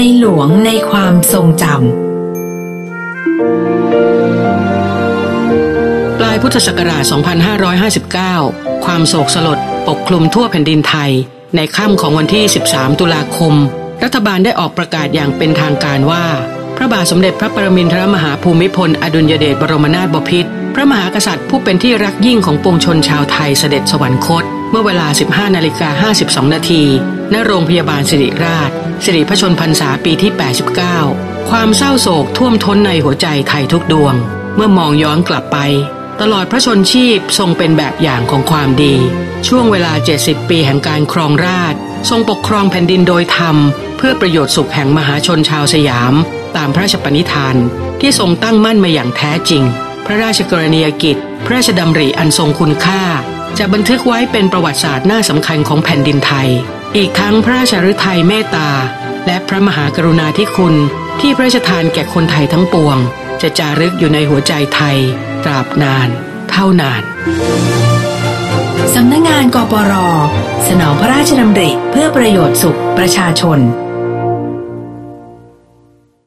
หลวงในความทรงจำปลายพุทธศักราช 2559 ความโศกสลดปกคลุมทั่วแผ่นดินไทยในค่ำของวันที่ 13 ตุลาคมรัฐบาลได้ออกประกาศอย่างเป็นทางการว่าพระบาทสมเด็จพระปรมินทรมหาภูมิพลอดุลยเดชบรมนาถบพิตรพระมหากษัตริย์ผู้เป็นที่รักยิ่งของปวงชนชาวไทยเสด็จสวรรคตเมื่อเวลา 15:52 นาทีณโรงพยาบาลศิริราชสิริพระชนพรรษาปีที่ 89 ความเศร้าโศกท่วมท้นในหัวใจไทยทุกดวงเมื่อมองย้อนกลับไปตลอดพระชนชีพทรงเป็นแบบอย่างของความดีช่วงเวลา 70 ปีแห่งการครองราชย์ทรงปกครองแผ่นดินโดยธรรมเพื่อประโยชน์สุขแห่งมหาชนชาวสยามตามพระราชปณิธานที่ทรงตั้งมั่นมาอย่างแท้จริงพระราชกรณียกิจพระราชดำริอันทรงคุณค่าจะบันทึกไว้เป็นประวัติศาสตร์หน้าสำคัญของแผ่นดินไทยอีกทั้งพระราชฤทัยเมตตาและพระมหากรุณาธิคุณที่พระราชทานแก่คนไทยทั้งปวงจะจารึกอยู่ในหัวใจไทยตราบนานเท่านานสำนักงานกปร.สนองพระราชดำริเพื่อประโยชน์สุขประชาชน